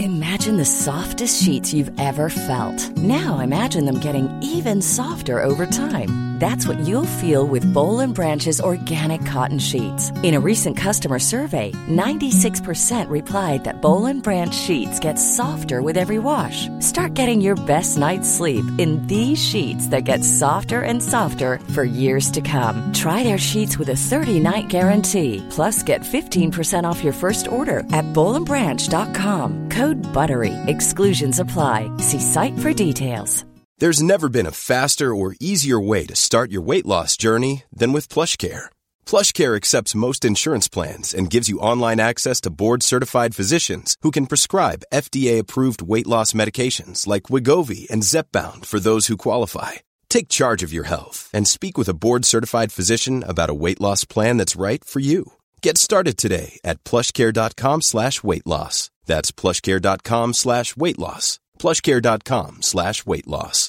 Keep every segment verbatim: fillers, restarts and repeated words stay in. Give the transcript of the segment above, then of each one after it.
Imagine the softest sheets you've ever felt. Now imagine them getting even softer over time. That's what you'll feel with Boll and Branch's organic cotton sheets. In a recent customer survey, ninety-six percent replied that Boll and Branch sheets get softer with every wash. Start getting your best night's sleep in these sheets that get softer and softer for years to come. Try their sheets with a thirty-night guarantee. Plus, get fifteen percent off your first order at boll and branch dot com. Code BUTTERY. Exclusions apply. See site for details. There's never been a faster or easier way to start your weight loss journey than with PlushCare. PlushCare accepts most insurance plans and gives you online access to board-certified physicians who can prescribe F D A-approved weight loss medications like Wegovy and Zepbound for those who qualify. Take charge of your health and speak with a board-certified physician about a weight loss plan that's right for you. Get started today at plushcare.com slash weight loss. That's plushcare.com slash weight loss. plushcare.com slash weight loss.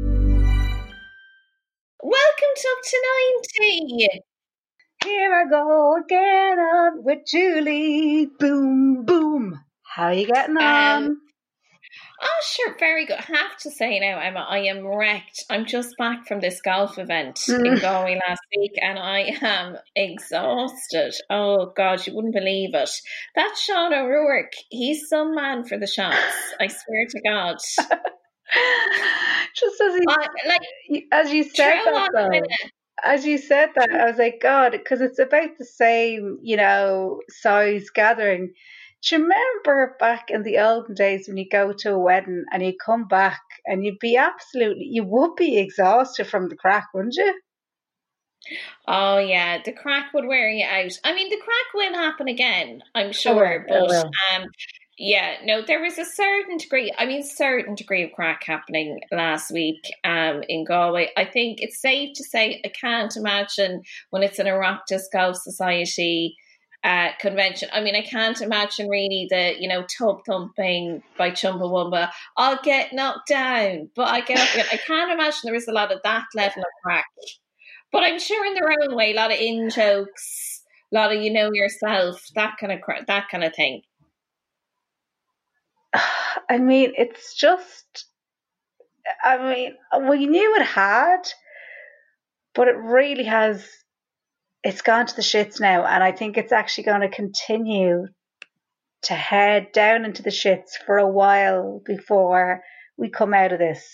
Welcome to Up to ninety. Here I go again on with Julie. Boom, boom. How are you getting on? Um, oh, sure. Very good. I have to say now, Emma, I am wrecked. I'm just back from this golf event mm. in Galway last week and I am exhausted. Oh, God, you wouldn't believe it. That Sean O'Rourke, he's some man for the shots. I swear to God. Just as, he, uh, like, as you said that, though, as you said that, I was like, God, because it's about the same, you know, size gathering. Do you remember back in the olden days when you go to a wedding and you come back and you'd be absolutely, you would be exhausted from the crack, wouldn't you? Oh, yeah, the crack would wear you out. I mean, the crack will happen again, I'm sure, will, but um, yeah, no, there was a certain degree, I mean, certain degree of crack happening last week um, in Galway. I think it's safe to say I can't imagine when it's an Oireachtas Golf Society Uh, convention. I mean, I can't imagine really the, you know, tub thumping by Chumbawamba. I'll get knocked down, but I get up again. I can't imagine there was a lot of that level of crack. But I'm sure in their own way, a lot of in jokes, a lot of you know yourself, that kind of cra- that kind of thing. I mean, it's just, I mean, we knew it had, but it really has. It's gone to the shits now, and I think it's actually going to continue to head down into the shits for a while before we come out of this.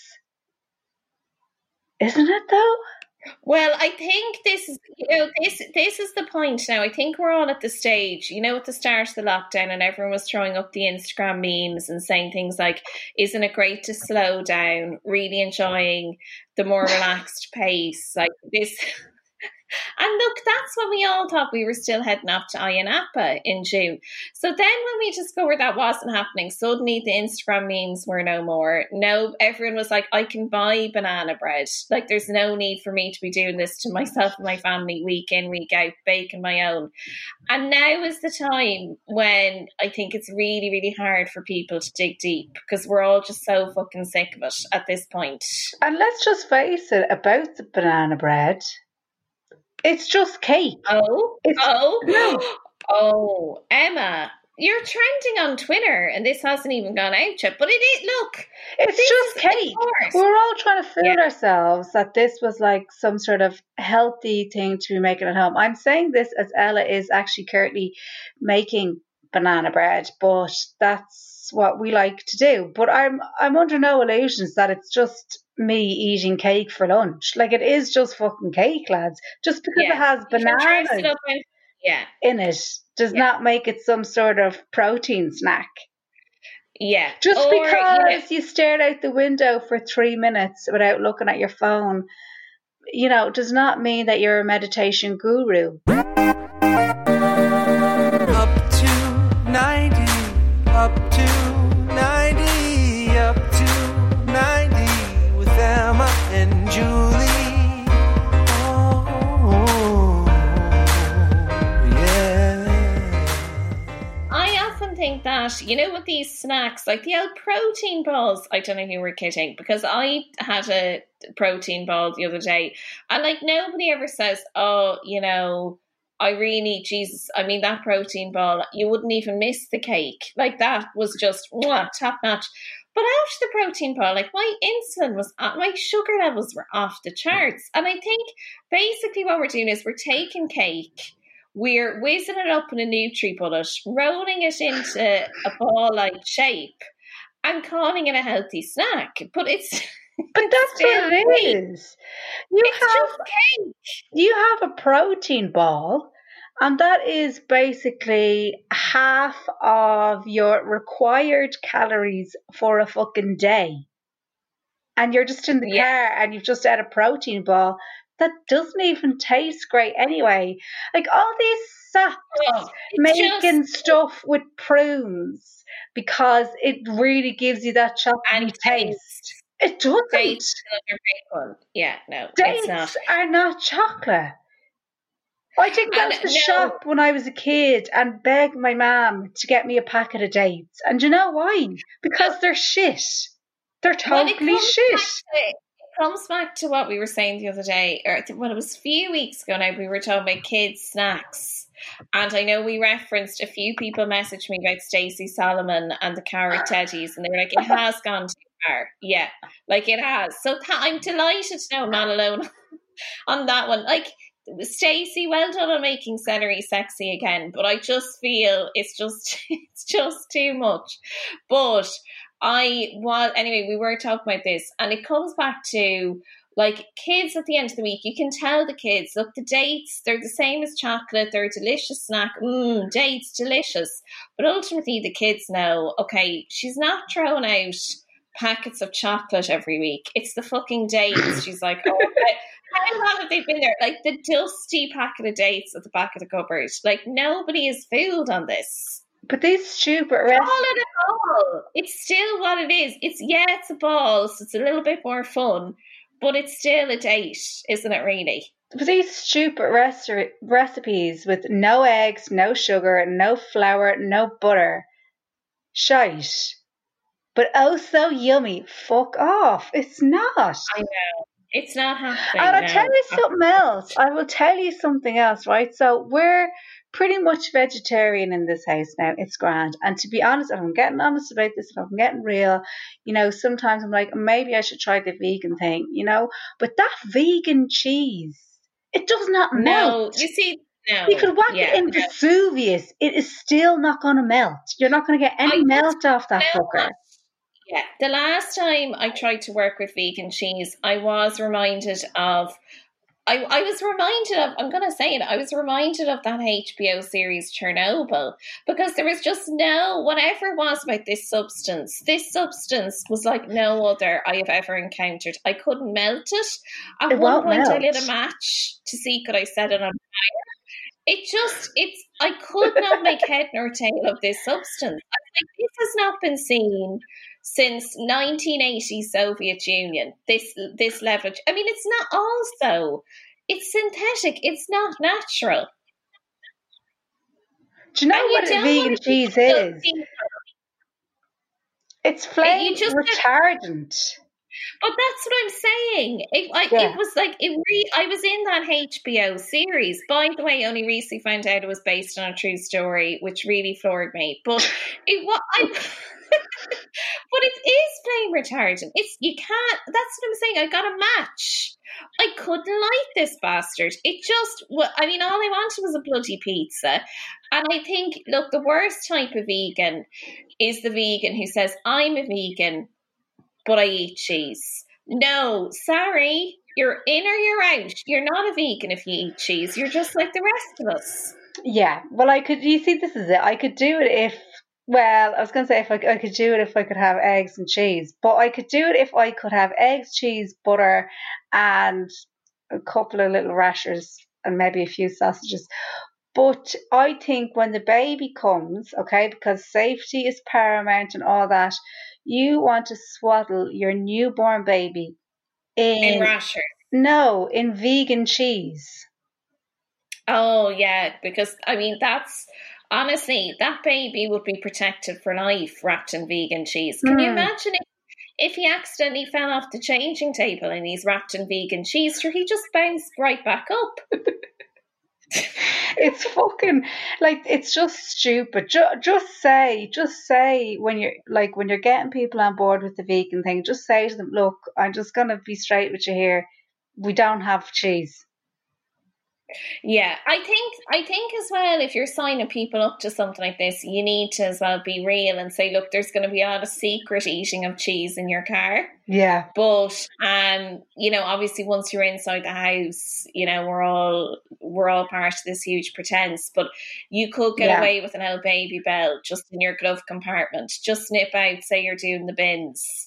Isn't it, though? Well, I think this is, you know, this this is the point now. I think we're all at the stage, you know, at the start of the lockdown and everyone was throwing up the Instagram memes and saying things like, isn't it great to slow down, really enjoying the more relaxed pace, like this... And look, that's when we all thought we were still heading off to Ayia Napa in June. So then when we discovered that wasn't happening, suddenly the Instagram memes were no more. No, everyone was like, I can buy banana bread. Like, there's no need for me to be doing this to myself and my family week in, week out, baking my own. And now is the time when I think it's really, really hard for people to dig deep because we're all just so fucking sick of it at this point. And let's just face it, about the banana bread, it's just cake. Oh, it's, oh, no. oh, Emma, you're trending on Twitter, and this hasn't even gone out yet. But it is. Look, it's just cake. We're all trying to fool yeah. ourselves that this was like some sort of healthy thing to be making at home. I'm saying this as Ella is actually currently making banana bread, but that's what we like to do. But I'm I'm under no illusions that it's just me eating cake for lunch. Like, it is just fucking cake, lads. Just because yeah. it has bananas in, yeah. in it does yeah. not make it some sort of protein snack. Yeah. Just or, because yeah. you stared out the window for three minutes without looking at your phone, you know, does not mean that you're a meditation guru. Up to ninety, up to ninety, up to ninety. Emma and Julie. Oh, yeah. I often think that, you know, with these snacks, like the old protein balls, I don't know if you were kidding, because I had a protein ball the other day, and like nobody ever says, oh, you know, I really, Jesus, I mean, that protein ball, you wouldn't even miss the cake. Like, that was just mwah, top notch. But after the protein ball, like, my insulin was, at, my sugar levels were off the charts. And I think basically what we're doing is we're taking cake, we're whizzing it up in a Nutri-Bullet, rolling it into a ball-like shape, and calling it a healthy snack. But it's... But that's what it cake. is. You it's have just cake. You have a protein ball, and that is basically half of your required calories for a fucking day. And you're just in the Yeah. car and you've just had a protein ball that doesn't even taste great anyway. Like all these saps Oh, it's making just- stuff with prunes because it really gives you that chocolatey And taste. It doesn't. Dates is another big one. Yeah, no, it's not. Dates are not chocolate. I didn't go And to the no. shop when I was a kid and beg my mum to get me a packet of dates. And you know why? Because they're shit. They're Well, it totally comes shit. back to- It comes back to what we were saying the other day, or I think- well, it was a few weeks ago now, we were talking about kids' snacks. And I know we referenced, a few people messaged me about Stacey Solomon and the carrot teddies, and they were like, it has gone too far. Yeah, like it has. So th- I'm delighted to know I'm not alone on that one. Like, Stacey, well done on making celery sexy again, but I just feel it's just it's just too much. But I was anyway, we were talking about this, and it comes back to, like, kids at the end of the week, you can tell the kids, look, the dates, they're the same as chocolate, they're a delicious snack, mmm, dates, delicious. But ultimately the kids know, okay, she's not throwing out packets of chocolate every week. It's the fucking dates. She's like, oh, okay. How long have they been there? Like the dusty packet of dates at the back of the cupboard. Like, nobody is fooled on this. But these stupid Call rest- it a ball. It's still what it is. It's, yeah, it's a ball, so it's a little bit more fun. But it's still a date, isn't it, really? but these stupid reci- recipes with no eggs, no sugar, no flour, no butter. Shite. But oh so yummy. Fuck off. It's not. I know. It's not happening. And I'll no. tell you something else. I will tell you something else, right? So we're pretty much vegetarian in this house now. It's grand. And to be honest, if I'm getting honest about this, if I'm getting real, you know, sometimes I'm like, maybe I should try the vegan thing, you know? But that vegan cheese, it does not No, melt. you see, no. You could whack yeah, it in no. Vesuvius. It is still not going to melt. You're not going to get any I just melt off that know fucker. Yeah, the last time I tried to work with vegan cheese, I was reminded of, I, I was reminded of, I'm going to say it, I was reminded of that H B O series Chernobyl, because there was just no, whatever it was about this substance, this substance was like no other I have ever encountered. I couldn't melt it. At It one won't point I melt. lit a match to see could I set it on fire. It just, it's, I could not make head nor tail of this substance. I was like, this has not been seen since nineteen eighty Soviet Union. This this level. I mean, it's not also, it's synthetic. It's not natural. Do you know And what you a don't vegan want to cheese tell is? people- It's flame just- retardant. But that's what I'm saying. It, I, Yeah. it was like it. Re- I was in that H B O series. By the way, only recently found out it was based on a true story, which really floored me. But it was. But it is flame retardant. It's you can't. That's what I'm saying. I got a match. I couldn't light this bastard. It just. Well, I mean, all I wanted was a bloody pizza. And I think, look, the worst type of vegan is the vegan who says, "I'm a vegan, but I eat cheese." No, sorry. You're in or you're out. You're not a vegan if you eat cheese. You're just like the rest of us. Yeah. Well, I could. You see, this is it. I could do it if. Well, I was going to say if I, I could do it if I could have eggs and cheese, but I could do it if I could have eggs, cheese, butter, and a couple of little rashers and maybe a few sausages. But I think when the baby comes, okay, because safety is paramount and all that, you want to swaddle your newborn baby in, In rashers. no, in vegan cheese. Oh, yeah, because, I mean, that's, honestly, that baby would be protected for life wrapped in vegan cheese. Can you Mm. imagine if, if he accidentally fell off the changing table and he's wrapped in vegan cheese, sure, he just bounced right back up. It's fucking like it's just stupid. Just, just say, just say when you're like when you're getting people on board with the vegan thing, just say to them, "Look, I'm just gonna be straight with you here. We don't have cheese." Yeah, I think I think as well, if you're signing people up to something like this, you need to as well be real and say, look, there's going to be a lot of secret eating of cheese in your car. Yeah. But um, you know, obviously once you're inside the house, you know, we're all we're all part of this huge pretense. But you could get Yeah. away with an old Baby Bell just in your glove compartment. Just snip out, say you're doing the bins.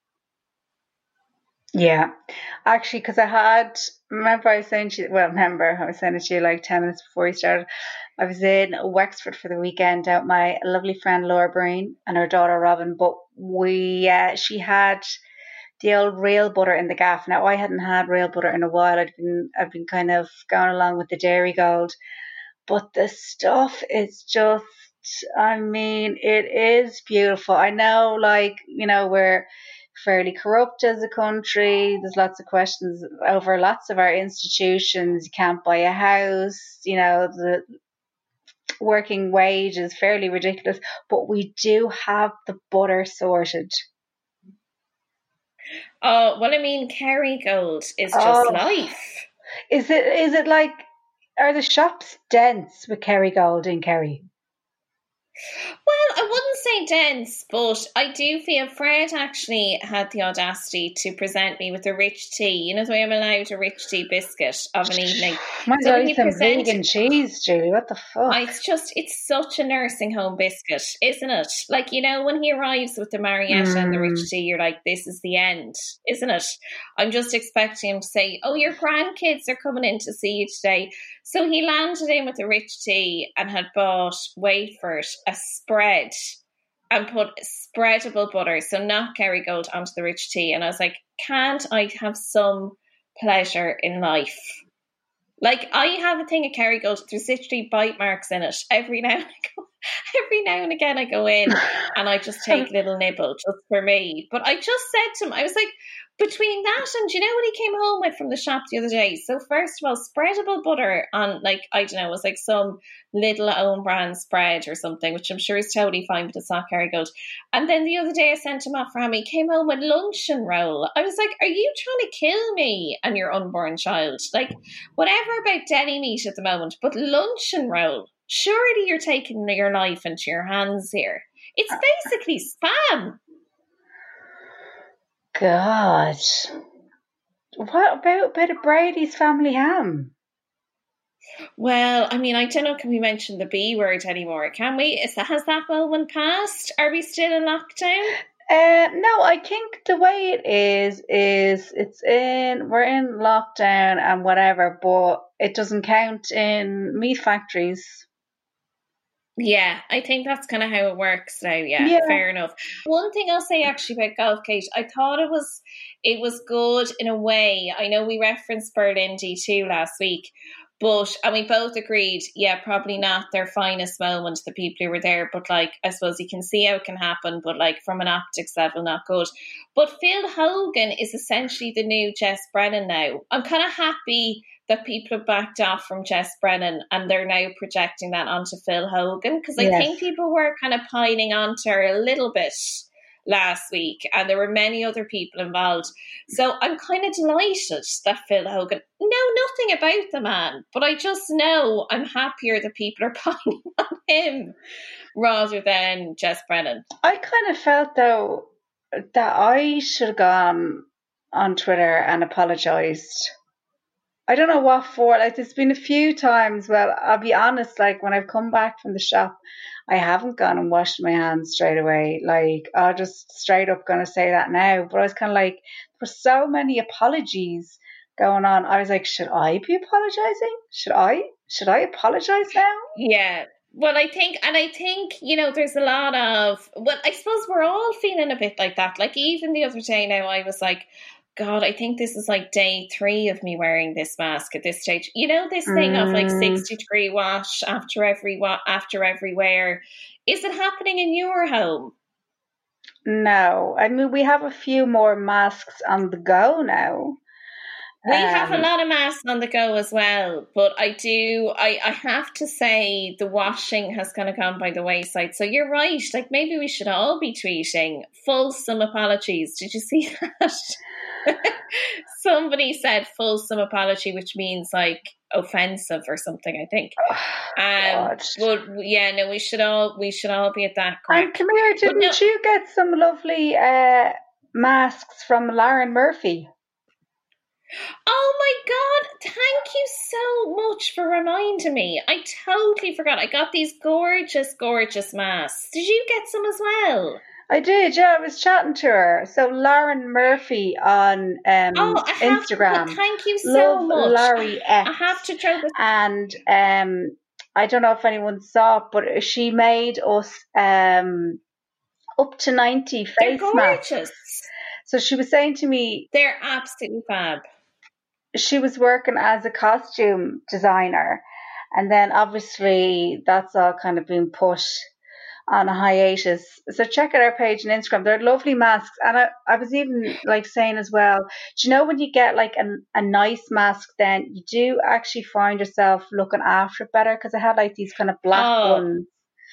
Yeah, actually, because I had, remember I was saying to you, well, remember I was saying it to you like ten minutes before we started. I was in Wexford for the weekend out with my lovely friend Laura Breen and her daughter Robin, but we, uh, she had the old real butter in the gaff. Now, I hadn't had real butter in a while. I'd been, I've been kind of going along with the Dairy Gold, but the stuff is just, I mean, it is beautiful. I know, like, you know, we're fairly corrupt as a country. There's lots of questions over lots of our institutions. You can't buy a house. You know, the working wage is fairly ridiculous, but we do have the butter sorted. Oh, well, I mean, Kerrygold is just Oh. life. Is it? Is it like? Are the shops dense with Kerrygold in Kerry? Well, I wouldn't say dense, but I do feel Fred actually had the audacity to present me with a rich tea. You know, so I am allowed a rich tea biscuit of an evening. Might as So well he eat some presented- vegan cheese, Julie. What the fuck? Oh, it's just, it's such a nursing home biscuit, isn't it? Like, you know, when he arrives with the Marietta and the rich tea, you're like, this is the end, isn't it? I'm just expecting him to say, oh, your grandkids are coming in to see you today. So he landed in with the rich tea and had bought, wait for it, a spread and put spreadable butter, so not Kerrygold, onto the rich tea. And I was like, can't I have some pleasure in life? Like, I have a thing of Kerrygold, there's literally bite marks in it. Every now and I go, every now and again I go in and I just take a little nibble just for me. But I just said to him, I was like, between that and, do you know what he came home with from the shop the other day? So first of all, spreadable butter on, like, I don't know, it was like some little own brand spread or something, which I'm sure is totally fine, but it's not Kerrygold. And then the other day I sent him off for him, he came home with luncheon roll. I was like, are you trying to kill me and your unborn child? Like, whatever about deli meat at the moment, but luncheon roll. Surely you're taking your life into your hands here. It's basically spam. God. What about a bit of Brady's family ham? Well, I mean, I don't know, can we mention the B word anymore? Can we? Is that, has that one passed? Are we still in lockdown? Uh, no, I think the way it is, is it's in, we're in lockdown and whatever, but it doesn't count in meat factories. Yeah, I think that's kind of how it works now. Yeah, Yeah. Fair enough. One thing I'll say actually about golf, Kate, I thought it was it was good in a way. I know we referenced Berlin D two last week, but and we both agreed, yeah, probably not their finest moment, the people who were there. But like, I suppose you can see how it can happen, but like from an optics level, not good. But Phil Hogan is essentially the new Jess Brennan now. I'm kind of happy that people have backed off from Jess Brennan and they're now projecting that onto Phil Hogan, because I Yes. think people were kind of pining onto her a little bit last week and there were many other people involved. So I'm kind of delighted that Phil Hogan, know nothing about the man, but I just know I'm happier that people are pining on him rather than Jess Brennan. I kind of felt though that I should have gone on Twitter and apologised. I don't know what for. Like, there's been a few times. Well, I'll be honest. Like, when I've come back from the shop, I haven't gone and washed my hands straight away. Like, I'll just straight up gonna say that now. But I was kind of like, for so many apologies going on, I was like, should I be apologising? Should I? Should I apologise now? Yeah. Well, I think, and I think, you know, there's a lot of, well, I suppose we're all feeling a bit like that. Like, even the other day now, I was like, God, I think this is like day three of me wearing this mask at this stage. You know, this thing mm. of like sixty degree wash after every wa- after every wear. Is it happening in your home? No. I mean, we have a few more masks on the go now. We um, have a Um, lot of masks on the go as well, but I do, I, I have to say the washing has kind of gone by the wayside. So you're right, like maybe we should all be tweeting fulsome apologies. Did you see that? Somebody said fulsome apology, which means like offensive or something, I think. Oh, um, but yeah, no, we should all, we should all be at that crack. And come here, didn't no, you get some lovely uh, masks from Lauren Murphy? Oh my God, thank you so much for reminding me. I totally forgot. I got these gorgeous, gorgeous masks. Did you get some as well? I did, yeah. I was chatting to her. So Lauren Murphy on um, oh, I have Instagram. To, thank you so Love much. Larry X. I have to throw this. And um, I don't know if anyone saw it, but she made us um, up to ninety face They're gorgeous. masks. So she was saying to me, they're absolutely fab. She was working as a costume designer, and then obviously that's all kind of been put on a hiatus. So check out our page on Instagram. They're lovely masks. And I, I was even like saying as well, do you know when you get like a, a nice mask, then you do actually find yourself looking after it better? Because I had like these kind of black oh, ones.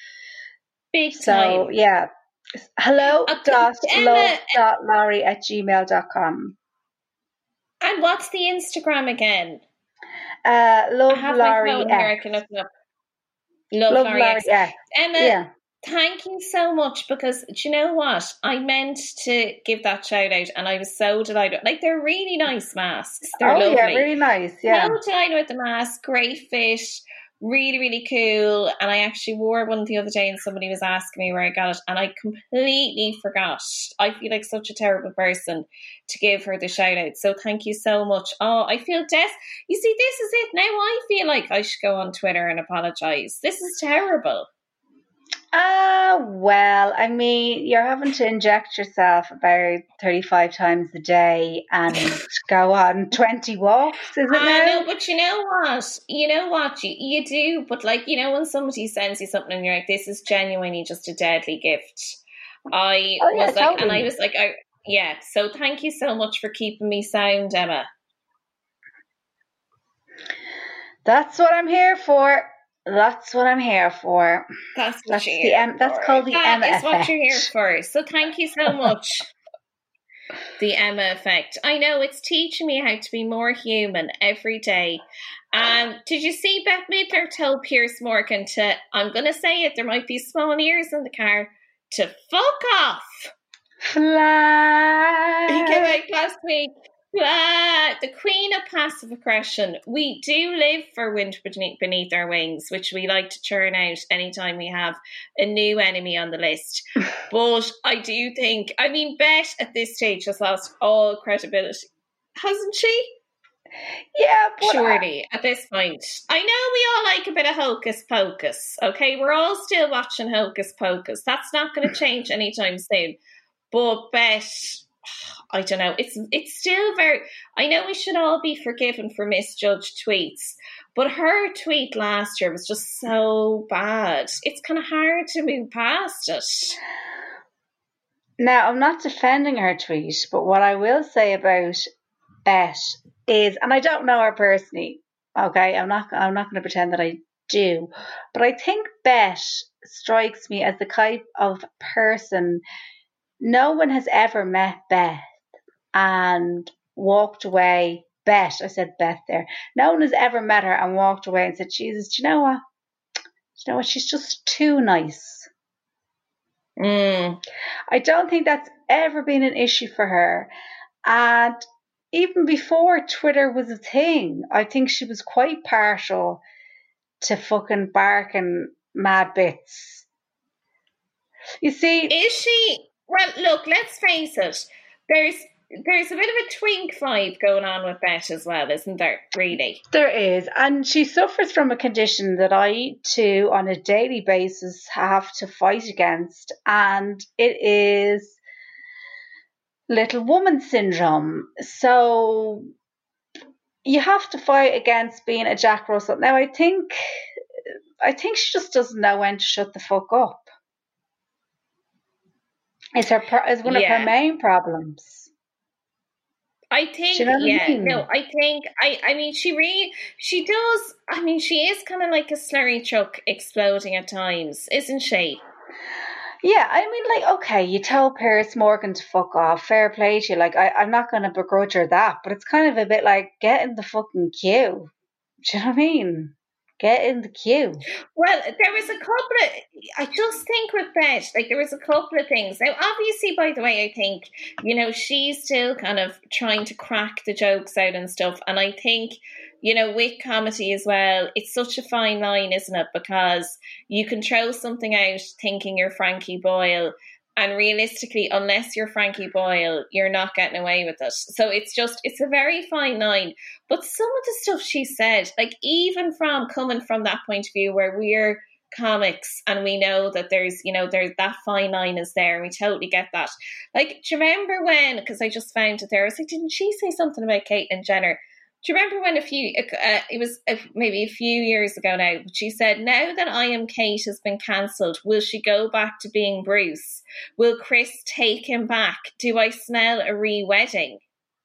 Big so time. Yeah. Hello uh, dot Emma, love dot larry at gmail dot com. And what's the Instagram again? Uh, love I have Larry my phone X. here. I can look it up. Love, love Larry, Larry X. X. Emma, yeah. Thank you so much, because do you know what? I meant to give that shout out and I was so delighted. Like, they're really nice masks. They're oh, lovely. yeah, really nice. Yeah. So delighted with the mask. Great fit. Really, really cool. And I actually wore one the other day and somebody was asking me where I got it and I completely forgot. I feel like such a terrible person to give her the shout out. So thank you so much. Oh, I feel des. You see, this is it. Now I feel like I should go on Twitter and apologise. This is terrible. Ah, uh, well, I mean, you're having to inject yourself about thirty-five times a day and go on twenty walks, is it I now? know, but you know what? You know what? You, you do, but like, you know, when somebody sends you something and you're like, this is genuinely just a deadly gift. I oh, yeah, was like, totally. and I was like, I, yeah, so thank you so much for keeping me sound, Emma. That's what I'm here for. That's what I'm here for. That's what that's you're the here M- for. That's called the that Emma is effect. What you're here for. So thank you so much. The Emma effect. I know, it's teaching me how to be more human every day. Um, did you see Beth Midler told Piers Morgan to, I'm going to say it, there might be small ears in the car, to fuck off. Fly. He came out last week. Blah, the queen of passive aggression. We do live for wind beneath, beneath our wings, which we like to churn out anytime we have a new enemy on the list. But I do think, I mean, Beth at this stage has lost all credibility, hasn't she? Yeah, but surely I, at this point. I know we all like a bit of Hocus Pocus. Okay, we're all still watching Hocus Pocus. That's not going to change anytime soon. But Beth, I don't know. It's it's still very. I know we should all be forgiven for misjudged tweets, but her tweet last year was just so bad. It's kind of hard to move past it. Now, I'm not defending her tweet, but what I will say about Beth is, and I don't know her personally. Okay, I'm not. I'm not going to pretend that I do, but I think Beth strikes me as the type of person. No one has ever met Beth and walked away. Beth, I said Beth there. No one has ever met her and walked away and said, Jesus, do you know what? Do you know what? She's just too nice. Mm. I don't think that's ever been an issue for her. And even before Twitter was a thing, I think she was quite partial to fucking barking mad bits. You see... Is she... Well, look, let's face it. There's there's a bit of a twink vibe going on with Beth as well, isn't there, really? There is. And she suffers from a condition that I, too, on a daily basis, have to fight against. And it is little woman syndrome. So you have to fight against being a Jack Russell. Now, I think, I think she just doesn't know when to shut the fuck up. It's her. It's one yeah. of her main problems. I think, Do you know what yeah, I mean? no, I think, I, I mean, she really, she does, I mean, she is kind of like a slurry truck exploding at times, isn't she? Yeah, I mean, like, okay, you told Paris Morgan to fuck off. Fair play to you. Like, I, I'm not going to begrudge her that, but it's kind of a bit like, get in the fucking queue. Do you know what I mean? Get in the queue. Well, there was a couple of, I just think with Beth, like there was a couple of things. Now, obviously, by the way, I think, you know, she's still kind of trying to crack the jokes out and stuff. And I think, you know, with comedy as well, it's such a fine line, isn't it? Because you can throw something out thinking you're Frankie Boyle, and realistically, unless you're Frankie Boyle, you're not getting away with it. So it's just, it's a very fine line. But some of the stuff she said, like even from coming from that point of view where we're comics and we know that there's, you know, there's that fine line is there. And we totally get that. Like, do you remember when, because I just found it there, I was like, didn't she say something about Caitlyn Jenner? Do you remember when a few, uh, it was uh, maybe a few years ago now, she said, now that I Am Kate has been cancelled, will she go back to being Bruce? Will Chris take him back? Do I smell a re-wedding?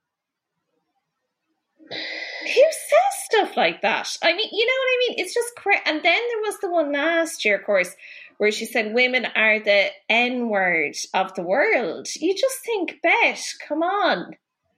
Who says stuff like that? I mean, you know what I mean? It's just cra- And then there was the one last year, of course, where she said women are the N-word of the world. You just think, Bet, come on.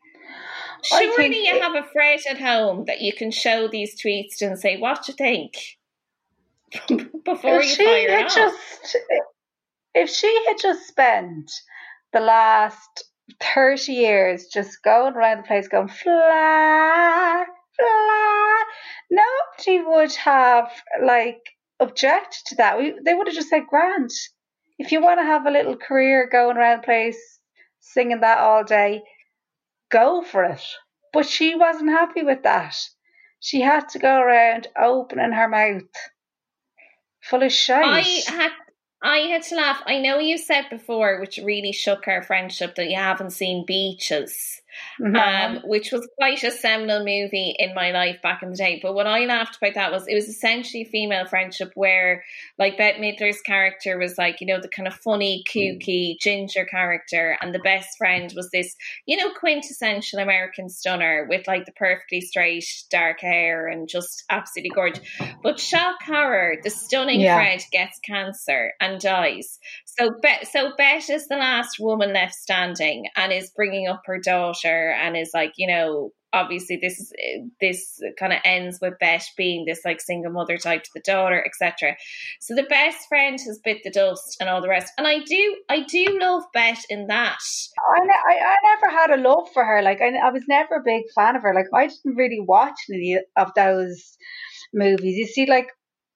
Surely you it, have a Fred at home that you can show these tweets to and say, what do you think? Before you fire it off. Just, if she had just spent the last thirty years just going around the place going, fly, fly, nobody would have, like, objected to that. We, they would have just said, Grant, if you want to have a little career going around the place singing that all day, go for it. But she wasn't happy with that. She had to go around opening her mouth full of shite. I had I had to laugh. I know you said before, which really shook our friendship, that you haven't seen Beaches. Mm-hmm. Um, which was quite a seminal movie in my life back in the day. But what I laughed about that was it was essentially female friendship where, like, Bette Midler's character was like, you know, the kind of funny, kooky, ginger character, and the best friend was this, you know, quintessential American stunner with like the perfectly straight dark hair and just absolutely gorgeous. But shock horror, the stunning yeah. Fred gets cancer and dies. So Bet, so Bet is the last woman left standing and is bringing up her daughter. And is like, you know, obviously this is this kind of ends with Bet being this like single mother type to the daughter, et cetera. So the best friend has bit the dust and all the rest. And I do, I do love Bet in that. I, I, I never had a love for her. Like I, I was never a big fan of her. Like I didn't really watch any of those movies. You see, like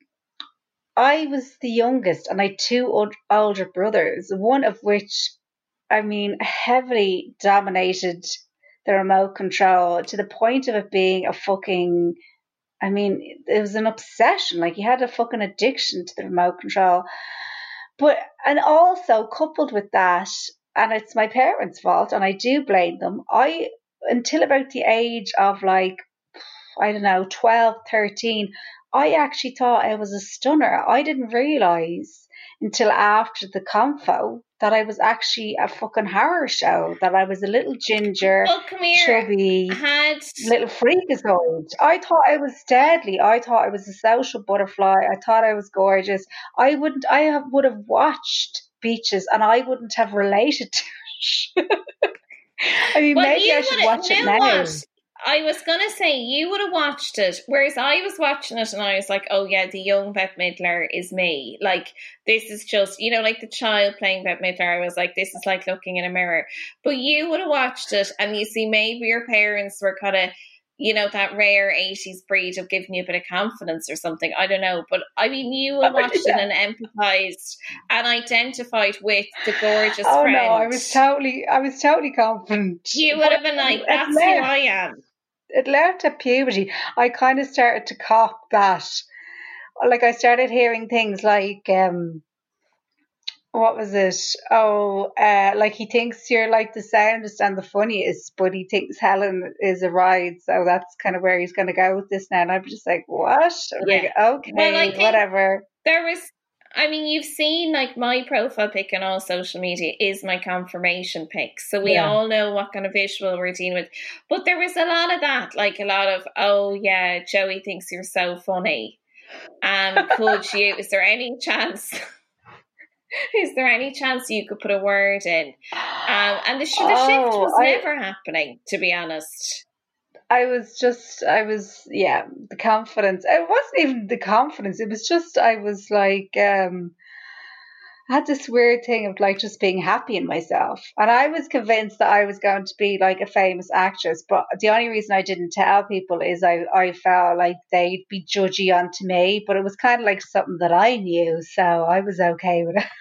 I was the youngest, and I had two old, older brothers. One of which, I mean, heavily dominated the remote control to the point of it being a fucking, I mean, it was an obsession. Like, he had a fucking addiction to the remote control. But, and also coupled with that, and it's my parents' fault, and I do blame them, I, until about the age of like, I don't know, twelve, thirteen, I actually thought I was a stunner. I didn't realise until after the Confo that I was actually a fucking horror show, that I was a little ginger, well, come here. chubby, had... little freakazoid. I thought I was deadly. I thought I was a social butterfly. I thought I was gorgeous. I wouldn't, I have, would have watched Beaches and I wouldn't have related to it. I mean, well, maybe I should watch it now. What? I was going to say, you would have watched it, whereas I was watching it and I was like, oh yeah, the young Bette Midler is me. Like, this is just, you know, like the child playing Bette Midler, I was like, this is like looking in a mirror. But you would have watched it and you see, maybe your parents were kind of, you know, that rare eighties breed of giving you a bit of confidence or something. I don't know. But I mean, you would have watched yeah. it and empathised and identified with the gorgeous oh, friend. Oh no, I was totally, I was totally confident. You would have been like, that's who I am. It left at puberty. I kind of started to cop that. Like, I started hearing things like, um, what was it? Oh, uh, like he thinks you're like the soundest and the funniest, but he thinks Helen is a ride. So that's kind of where he's going to go with this now. And I'm just like, what? I'm yeah. like, okay, well, whatever. There was, I mean, you've seen like my profile pic on all social media is my confirmation pic. So we yeah. all know what kind of visual we're dealing with. But there was a lot of that, like a lot of, oh yeah, Joey thinks you're so funny. Um, could you, is there any chance, is there any chance you could put a word in? Um, and the, sh- the oh, shift was I, never happening, to be honest. I was just, I was, yeah, the confidence. It wasn't even the confidence. It was just, I was like, um, I had this weird thing of like just being happy in myself. And I was convinced that I was going to be like a famous actress. But the only reason I didn't tell people is I, I felt like they'd be judgy onto me. But it was kind of like something that I knew. So I was okay with it.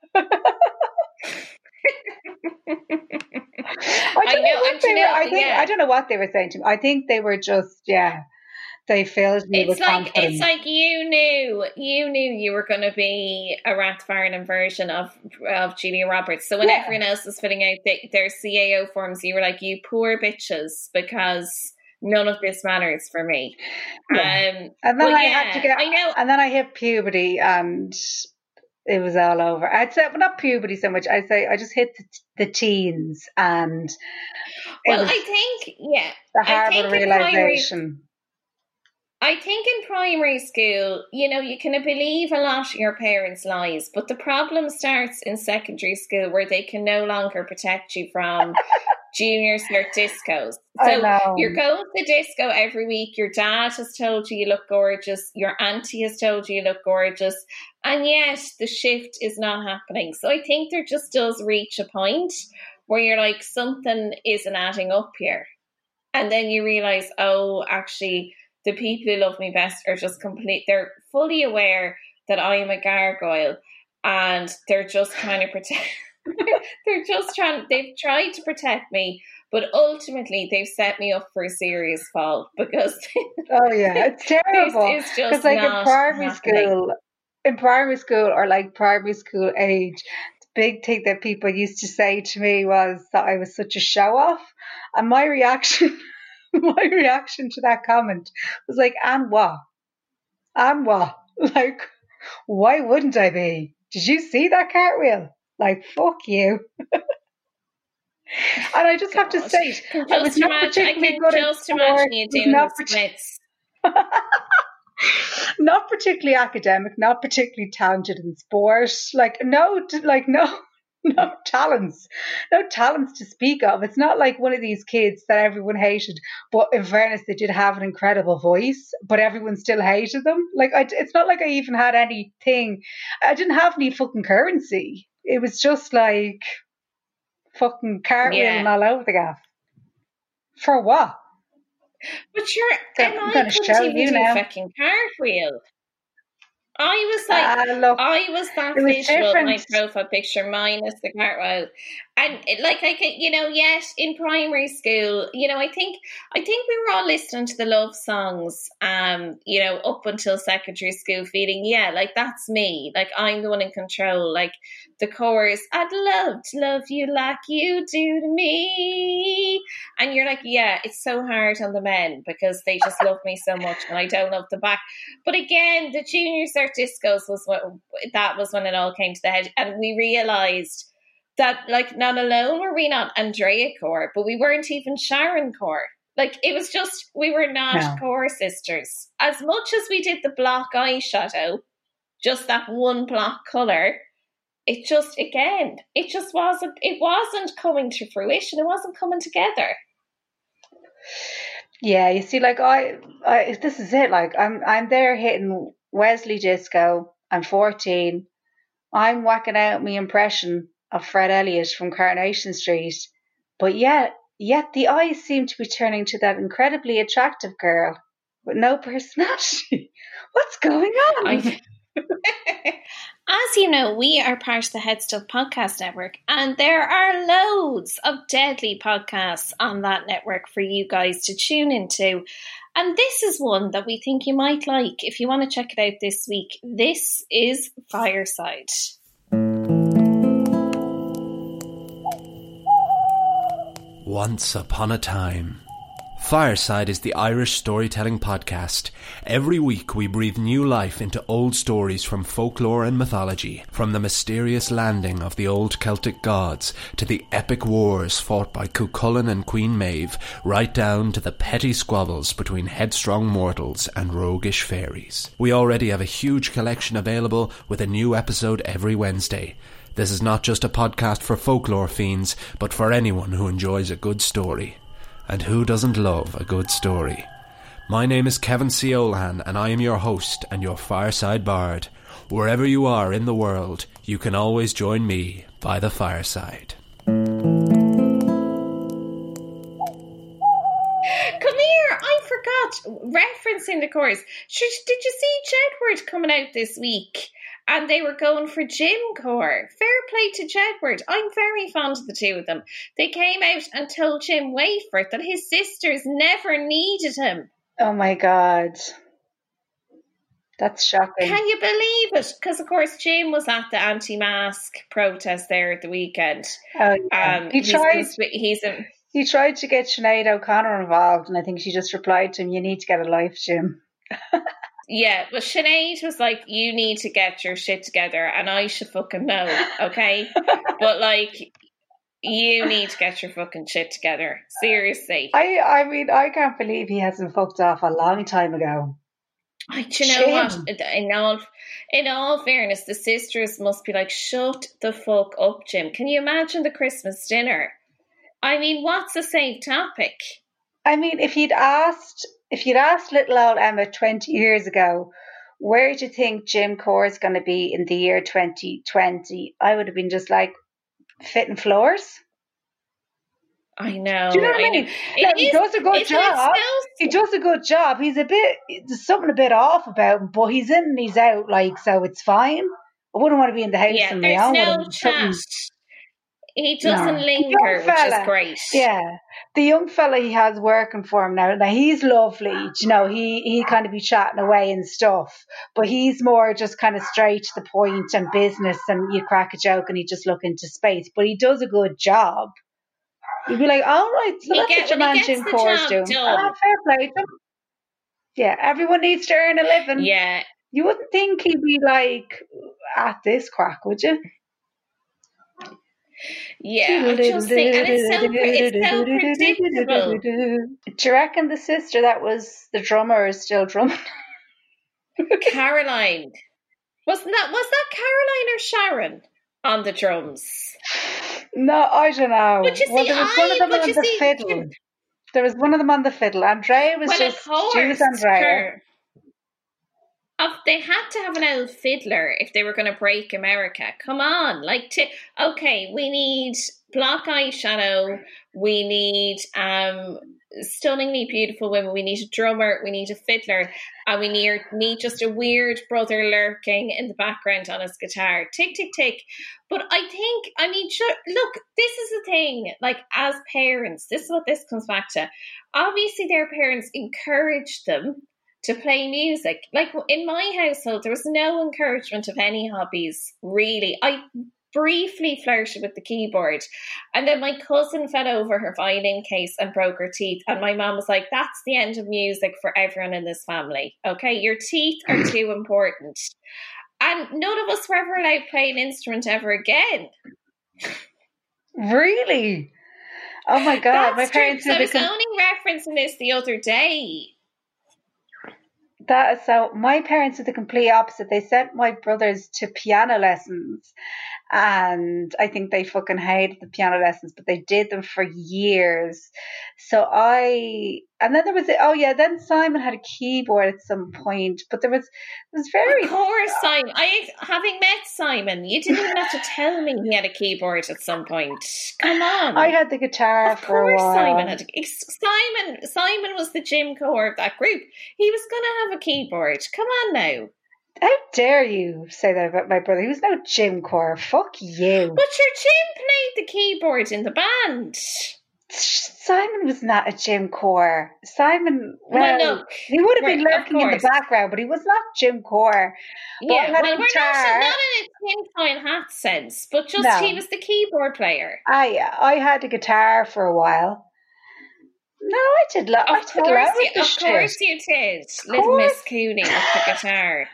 I, don't I know. know what they were, I think yeah. I don't know what they were saying to me. I think they were just yeah. They filled me it's with like confidence. It's like you knew you knew you were going to be a Rathfarnham version of of Julia Roberts. So when yeah. everyone else was filling out the, their C A O forms, you were like, "You poor bitches," because none of this matters for me. Yeah. Um, and then I yeah, had to get. I know. And then I hit puberty and. It was all over. I'd say, well, not puberty so much. I'd say I just hit the, the teens, and well, I think yeah, the horrible realization. I think in primary school, you know, you can believe a lot of your parents' lies, but the problem starts in secondary school where they can no longer protect you from junior cert discos. So you're going to the disco every week. Your dad has told you you look gorgeous. Your auntie has told you you look gorgeous. And yet the shift is not happening. So I think there just does reach a point where you're like, something isn't adding up here. And then you realize, oh, actually, the people who love me best are just complete. They're fully aware that I am a gargoyle and they're just trying to protect. They're just trying, they've tried to protect me, but ultimately they've set me up for a serious fall because. Oh, yeah, it's terrible. Because, like, in primary happening. school, in primary school or like primary school age, the big thing that people used to say to me was that I was such a show off. And my reaction. My reaction to that comment was like, and what? And what? Like, why wouldn't I be? Did you see that cartwheel? Like, fuck you. And I just God. have to say, I was not particularly good at sport. You doing not, partic- not particularly academic, not particularly talented in sport. Like, no, like, no. No talents, no talents to speak of. It's not like one of these kids that everyone hated, but in fairness, they did have an incredible voice, but everyone still hated them. Like, I, it's not like I even had anything. I didn't have any fucking currency. It was just like fucking cartwheeling yeah. all over the gaff. For what? But you're, so and I'm I couldn't show even you do now. a fucking cartwheel. I was like, uh, look, I was that was visual, different. My profile picture minus the cartwheel. And like, I can, you know, yet in primary school, you know, I think, I think we were all listening to the love songs, um, you know, up until secondary school feeling, yeah, like that's me. Like I'm the one in control. Like the chorus, I'd love to love you like you do to me. And you're like, yeah, it's so hard on the men because they just love me so much and I don't love them back. But again, the junior cert discos was what, that was when it all came to the head. And we realised that, like, not alone were we not Andrea Core, but we weren't even Sharon Core. Like, it was just, we were not no. Core sisters. As much as we did the block eyeshadow, just that one block colour, it just, again, it just wasn't, it wasn't coming to fruition. It wasn't coming together. Yeah, you see, like, I, I this is it. Like, I'm, I'm there hitting Wesley Disco. I'm fourteen. I'm whacking out my impression of Fred Elliott from Coronation Street, but yet, yet the eyes seem to be turning to that incredibly attractive girl with no personality. What's going on? I, as you know, we are part of the Head Stuff Podcast Network, and there are loads of deadly podcasts on that network for you guys to tune into. And this is one that we think you might like. If you want to check it out this week, this is Fireside. Once upon a time, Fireside is the Irish storytelling podcast. Every week we breathe new life into old stories from folklore and mythology, from the mysterious landing of the old Celtic gods to the epic wars fought by Cuchulainn and Queen Maeve, right down to the petty squabbles between headstrong mortals and roguish fairies. We already have a huge collection available with a new episode every Wednesday. This is not just a podcast for folklore fiends, but for anyone who enjoys a good story. And who doesn't love a good story? My name is Kevin C. Olahan, and I am your host and your fireside bard. Wherever you are in the world, you can always join me by the fireside. Come here, I forgot, referencing the chorus. Did you see Jedward coming out this week? And they were going for Jim Core. Fair play to Jedward. I'm very fond of the two of them. They came out and told Jim Wayford that his sisters never needed him. Oh my God. That's shocking. Can you believe it? Because, of course, Jim was at the anti-mask protest there at the weekend. Oh, yeah. Um, he, tried, he's, he's a, he tried to get Sinead O'Connor involved, and I think she just replied to him, "You need to get a life, Jim." Yeah, but Sinead was like, you need to get your shit together, and I should fucking know, okay? But, like, you need to get your fucking shit together. Seriously. I I mean, I can't believe he hasn't fucked off a long time ago. I, do you know Jim. what? In all, in all fairness, the sisters must be like, shut the fuck up, Jim. Can you imagine the Christmas dinner? I mean, what's a safe topic? I mean, if you'd asked... If you'd asked little old Emma twenty years ago, where do you think Jim Core is going to be in the year twenty twenty? I would have been just like, fitting floors. I know. Do you know what I mean? Now, he is, does a good job. Still... He does a good job. He's a bit, there's something a bit off about him, but he's in and he's out, like, so it's fine. I wouldn't want to be in the house yeah, on my own. There's no chat. He doesn't no. linger, which is great. Yeah. The young fella he has working for him now, now he's lovely. You know, he, he kind of be chatting away and stuff, but he's more just kind of straight to the point and business, and you crack a joke and he just look into space. But he does a good job. You'd be like, all right, so he that's get, what your man Jim Core's doing. Ah, fair play to him. Yeah, everyone needs to earn a living. Yeah. You wouldn't think he'd be like at this crack, would you? Yeah, I just think, and it's so, it's so predictable. Do you reckon the sister that was the drummer is still drumming? Caroline. Wasn't that, was that Caroline or Sharon on the drums? No, I don't know. But you see, well, there was I, one of them but on you the see, fiddle. you, there was one of them on the fiddle. Andrea was well, just, of course, she was Andrea. Of, they had to have an old fiddler if they were going to break America. Come on. Like, t- okay, we need block eyeshadow. We need um, stunningly beautiful women. We need a drummer. We need a fiddler. And we need, need just a weird brother lurking in the background on his guitar. Tick, tick, tick. But I think, I mean, sure, look, this is the thing. Like, as parents, this is what this comes back to. Obviously, their parents encourage them to play music. Like, in my household, there was no encouragement of any hobbies, really. I briefly flirted with the keyboard, and then my cousin fell over her violin case and broke her teeth, and my mom was like, that's the end of music for everyone in this family. Okay, your teeth are too important. And none of us were ever allowed to play an instrument ever again. Really? Oh my God. That's my parents true. So I was com- only referencing this the other day. That is so. My parents are the complete opposite. They sent my brothers to piano lessons, and I think they fucking hated the piano lessons, but they did them for years. So I, and then there was, oh yeah, then Simon had a keyboard at some point, but there was, it was very. Of course, Simon. I, having met Simon, you didn't even have to tell me he had a keyboard at some point. Come on. I had the guitar of for a while. Simon had. A, Simon, Simon was the Jim Core of that group. He was going to have a keyboard. Come on now. How dare you say that about my brother? He was no Jim Core. Fuck you. But your Jim played the keyboard in the band. Simon was not a Jim Core. Simon, well, well look, he would have been lurking in the background, but he was not Jim Core. Yeah, well, we're not, not in a tinfoil hat sense, but just no. He was the keyboard player. I, I had a guitar for a while. No, I did. Lo- I Of did loads course, you, of of shit. course you did. Little Miss Cooney with the guitar.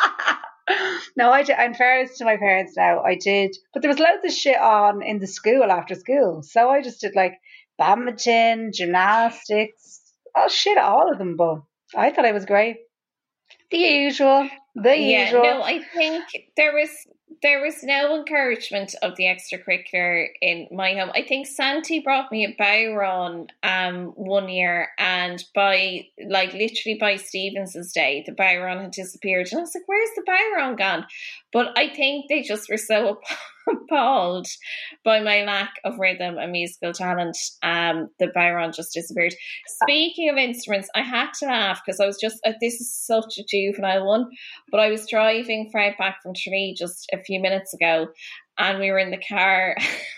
No, I did. In fairness to my parents now, I did. But there was loads of shit on in the school after school. So I just did like badminton, gymnastics, oh shit, all of them. But I thought I was great. The usual. The Yeah, usual. no, I think there was there was no encouragement of the extracurricular in my home. I think Santi brought me a Bowron um one year, and by like literally by Stevens's day, the Bowron had disappeared, and I was like, "Where's the Bowron gone?" But I think they just were so appalled by my lack of rhythm and musical talent. Um, the Bowron just disappeared. Speaking of instruments, I had to laugh because I was just uh, this is such a juvenile one. But I was driving Fred back from Tralee just a few minutes ago, and we were in the car.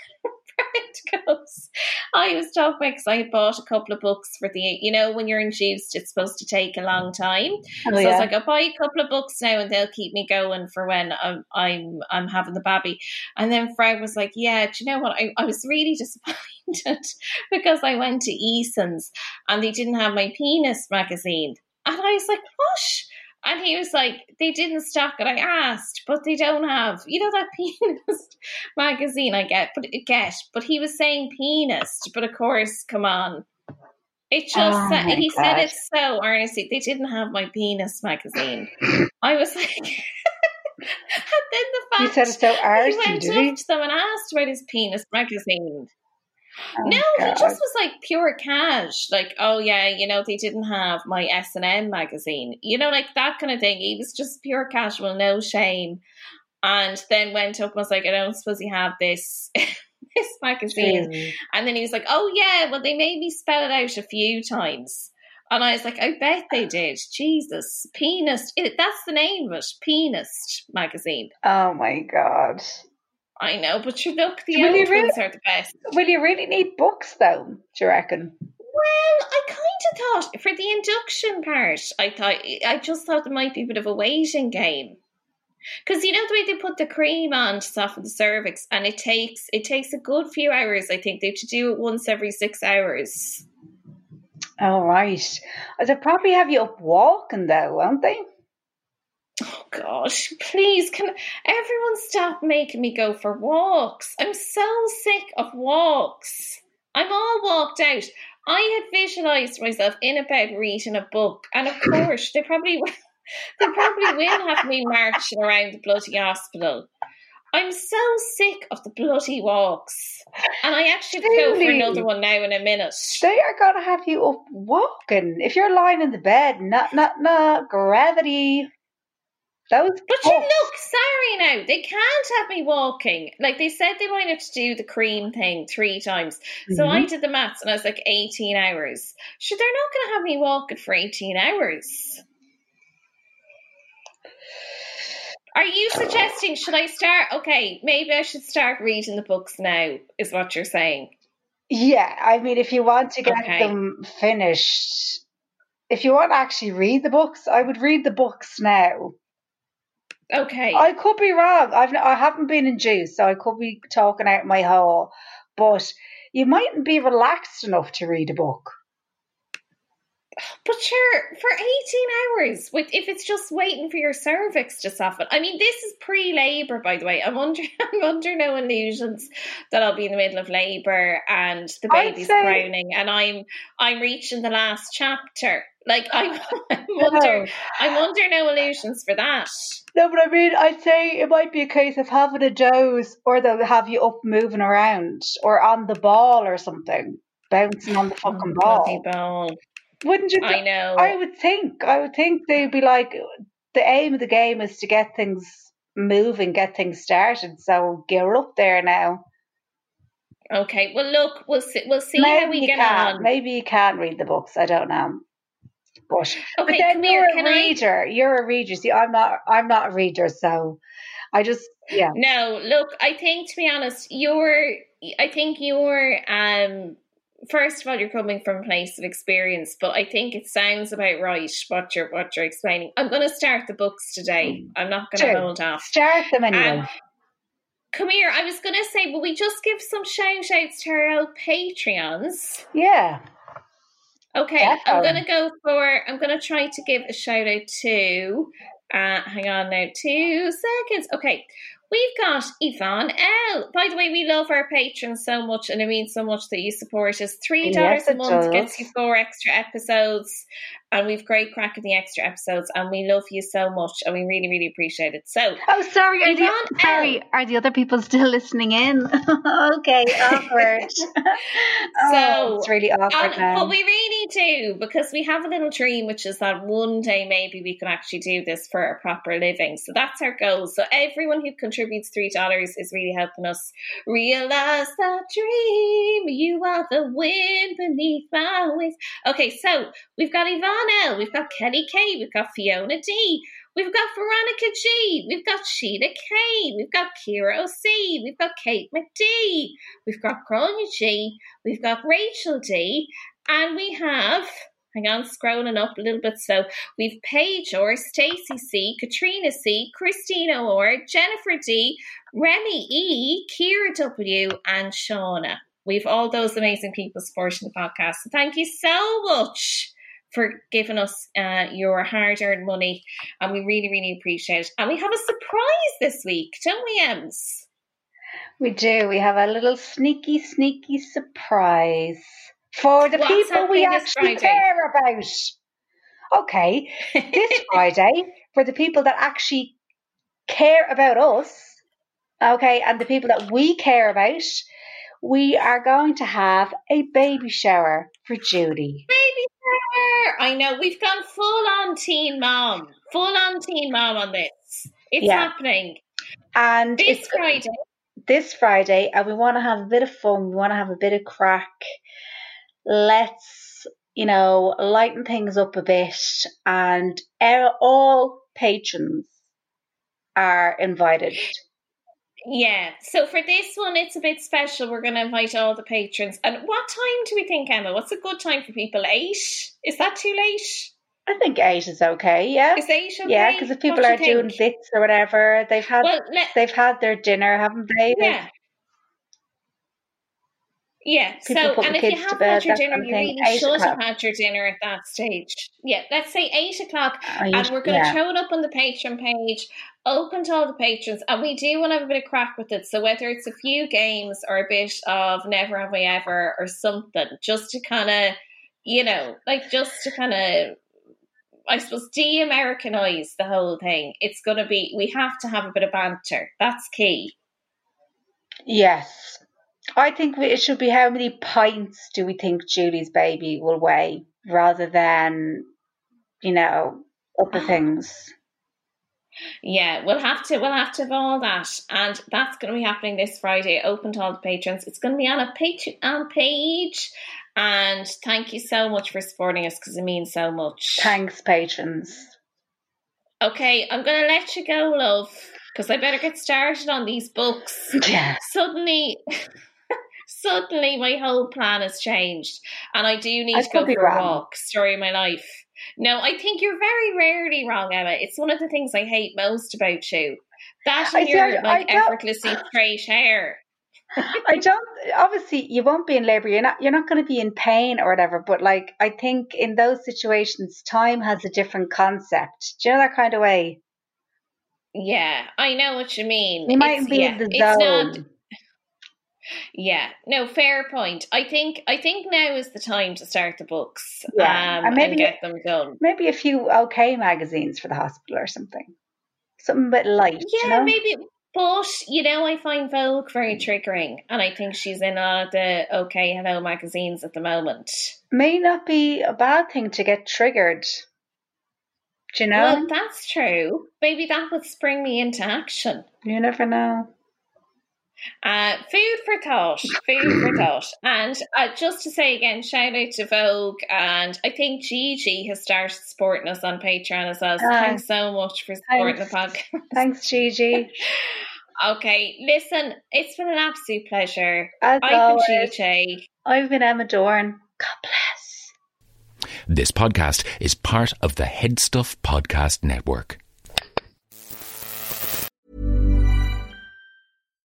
Fred goes, I was talking about because I had bought a couple of books for the, you know, when you're induced, it's supposed to take a long time. Oh, so yeah. I was like, I'll buy a couple of books now, and they'll keep me going for when I'm I'm I'm having the baby. And then Fred was like, yeah, do you know what? I, I was really disappointed because I went to Eason's and they didn't have my penis magazine, and I was like, what? And he was like, they didn't stock it. I asked, but they don't have, you know, that penis magazine I get, but get. But he was saying penis, but of course, come on. It just Oh said, my he God. said it so earnestly. They didn't have my penis magazine. I was like, and then the fact You said it so he arty, went did up he? to them and asked about his penis magazine. Oh, No, God. he just was like pure cash. Like, oh yeah, you know, they didn't have my S and M magazine. You know, like that kind of thing. He was just pure casual, no shame. And then went up and was like, I don't suppose you have this this magazine. Mm. And then he was like, oh yeah, well they made me spell it out a few times. And I was like, I bet they did. Jesus, Penis. It, that's the name of it. Penis magazine. Oh my God. I know, but you look, the Will you old really- ones are the best. Will you really need books though, do you reckon? Well, I kind of thought for the induction part, I thought I just thought there might be a bit of a waiting game, because you know the way they put the cream on to soften the cervix, and it takes it takes a good few hours. I think they have to do it once every six hours. Oh, right. They'll probably have you up walking though, won't they? Oh gosh, please, can everyone stop making me go for walks? I'm so sick of walks. I'm all walked out. I had visualised myself in a bed reading a book, and of course they probably they probably will have me marching around the bloody hospital. I'm so sick of the bloody walks, and I actually have to go for Really? another one now in a minute. They are going to have you up walking. If you're lying in the bed, not, not, not, gravity. Those But you books. look, sorry now, they can't have me walking. Like they said they wanted to do the cream thing three times. So Mhm. I did the maths and I was like eighteen hours. Sure, they're not going to have me walking for eighteen hours. Are you suggesting, should I start? Okay, maybe I should start reading the books now, is what you're saying. Yeah, I mean, if you want to get Okay. them finished, if you want to actually read the books, I would read the books now. Okay. I could be wrong. I've I haven't been induced, so I could be talking out my hole. But you mightn't be relaxed enough to read a book. But sure, for eighteen hours, with if it's just waiting for your cervix to soften. I mean, this is pre-labour, by the way. I'm under, I'm under no illusions that I'll be in the middle of labour and the I'd baby's say- crowning, and I'm I'm reaching the last chapter. Like I'm, I'm under, I'm under no illusions for that. No, but I mean, I'd say it might be a case of having a doze, or they'll have you up moving around, or on the ball or something, bouncing on the fucking Bloody ball. ball. Wouldn't you? I know. I would think. I would think they'd be like, the aim of the game is to get things moving, get things started. So gear up there now. Okay. Well, look, we'll see. We'll see Maybe how we you get can. on. Maybe you can read the books. I don't know. But, but Okay, then come you're here, a can I- reader. You're a reader. See, I'm not. I'm not a reader. So I just yeah. No, look, I think to be honest, you're I think you're um first of all you're coming from a place of experience, but I think it sounds about right what you're what you're explaining. I'm gonna start the books today. I'm not gonna Sure. hold off. Start them anyway. Um, come here, I was gonna say, will we just give some shout outs to our old Patreons? yeah. Okay, Definitely. I'm going to go for, I'm going to try to give a shout out to, uh, hang on now, two seconds. Okay, we've got Yvonne L. By the way, we love our patrons so much, and it means so much that you support us. three dollars Yes, a it month does. gets you four extra episodes, and we've great crack in the extra episodes, and we love you so much, and we really, really appreciate it. So, Oh, sorry. Are the, Yvonne sorry, L. are the other people still listening in? Okay, awkward. Oh, So, it's really awkward and, now. but we really do, because we have a little dream, which is that one day maybe we can actually do this for a proper living. So that's our goal. So everyone who contributes three dollars is really helping us realize that dream. You are the wind beneath my wings. Okay, so we've got Yvonne L, we've got Kelly K, we've got Fiona D, we've got Veronica G, we've got Sheila K, we've got Kira O C, we've got Kate McD, we've got Cronia G, we've got Rachel D, and we have, hang on, scrolling up a little bit slow, we've Paige or Stacey C, Katrina C, Christina or Jennifer D, Remy E, Kira W, and Shauna. We've all those amazing people supporting the podcast. So thank you so much for giving us uh, your hard-earned money, and we really, really appreciate it. And we have a surprise this week, don't we, Ems? We do. We have a little sneaky, sneaky surprise for the What's people we happening this actually Friday? care about. Okay, this Friday, for the people that actually care about us, okay, and the people that we care about, we are going to have a baby shower for Judy. Baby shower! I know, we've gone full-on teen mom. Full-on teen mom on this. It's Yeah. happening. And This it's Friday. this Friday, and we want to have a bit of fun. We want to have a bit of crack. Let's, you know, lighten things up a bit. And our, all patrons are invited. Yeah, so for this one, it's a bit special. We're going to invite all the patrons. And what time do we think, Emma? What's a good time for people? Eight? Is that too late? I think eight is okay. Yeah, Is eight okay? yeah, because if people What do are you think? doing bits or whatever, they've had Well, let, they've had their dinner, haven't they? They've- yeah. Yeah, People so, putting and if you kids to haven't bed, had your that dinner, kind of you thing, really eight should have o'clock. had your dinner at that stage. Yeah, let's say eight o'clock, Oh, you and sh- we're going to yeah. throw it up on the Patreon page, open to all the patrons, and we do want to have a bit of crack with it. So whether it's a few games or a bit of Never Have I Ever or something, just to kind of, you know, like just to kind of, I suppose, de-Americanize the whole thing. It's going to be, we have to have a bit of banter. That's key. Yes. I think we- it should be how many pints do we think Julie's baby will weigh rather than, you know, other things. Yeah, we'll have to we'll have to have all that, and that's going to be happening this Friday. Open to all the patrons. It's going to be on a Patreon page, and thank you so much for supporting us because it means so much. Thanks, patrons. Okay, I'm going to let you go, love, because I better get started on these books. Yeah. Suddenly, suddenly, my whole plan has changed, and I do need I to go could be for a wrong. walk. Story of my life. No, I think you're very rarely wrong, Emma. It's one of the things I hate most about you. That I and see, your I- like I don't- effortlessly straight hair. I don't. Obviously, you won't be in labour. You're not. You're not going to be in pain or whatever. But like, I think in those situations, time has a different concept. Do you know that kind of way? Yeah, I know what you mean. You mightn't It's- be yeah, in the it's zone. not. Yeah, no, fair point. I think I think now is the time to start the books, Yeah, um, and maybe- and get them done. Maybe a few OK magazines for the hospital or something. Something a bit light. Yeah, you know? maybe. But you know, I find Vogue very triggering, and I think she's in a lot of the OK Hello magazines at the moment. May not be a bad thing to get triggered. Do you know? Well, that's true. Maybe that would spring me into action. You never know. Uh, food for thought, food for thought. And uh, just to say again, shout out to Vogue, and I think Gigi has started supporting us on Patreon as well. So Ah, thanks so much for supporting the podcast. Thanks, Gigi. Okay, listen, it's been an absolute pleasure. As I've been always, Gigi. I've been Emma Dorn. God bless. This podcast is part of the Head Stuff Podcast Network.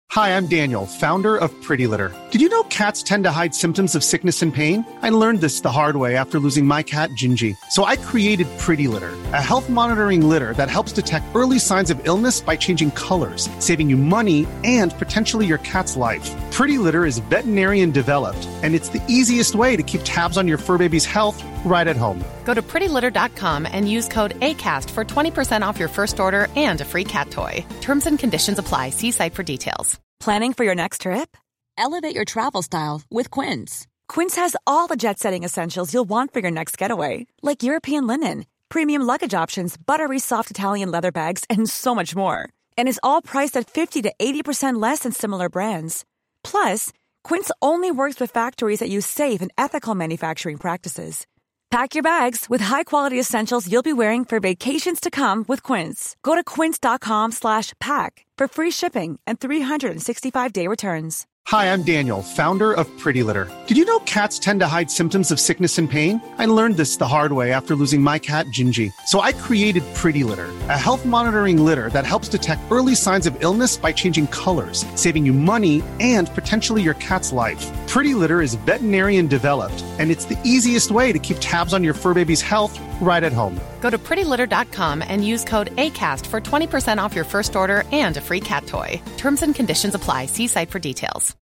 Hi, I'm Daniel, founder of Pretty Litter. Did you know cats tend to hide symptoms of sickness and pain? I learned this the hard way after losing my cat, Gingy. So I created Pretty Litter, a health monitoring litter that helps detect early signs of illness by changing colors, saving you money and potentially your cat's life. Pretty Litter is veterinarian developed, and it's the easiest way to keep tabs on your fur baby's health right at home. Go to pretty litter dot com and use code ACAST for twenty percent off your first order and a free cat toy. Terms and conditions apply. See site for details. Planning for your next trip? Elevate your travel style with Quince. Quince has all the jet-setting essentials you'll want for your next getaway, like European linen, premium luggage options, buttery soft Italian leather bags, and so much more. And is all priced at fifty to eighty percent less than similar brands. Plus, Quince only works with factories that use safe and ethical manufacturing practices. Pack your bags with high-quality essentials you'll be wearing for vacations to come with Quince. Go to quince.com slash pack for free shipping and three sixty-five day returns. Hi, I'm Daniel, founder of Pretty Litter. Did you know cats tend to hide symptoms of sickness and pain? I learned this the hard way after losing my cat, Gingy. So I created Pretty Litter, a health monitoring litter that helps detect early signs of illness by changing colors, saving you money and potentially your cat's life. Pretty Litter is veterinarian developed, and it's the easiest way to keep tabs on your fur baby's health right at home. Go to pretty litter dot com and use code ACAST for twenty percent off your first order and a free cat toy. Terms and conditions apply. See site for details.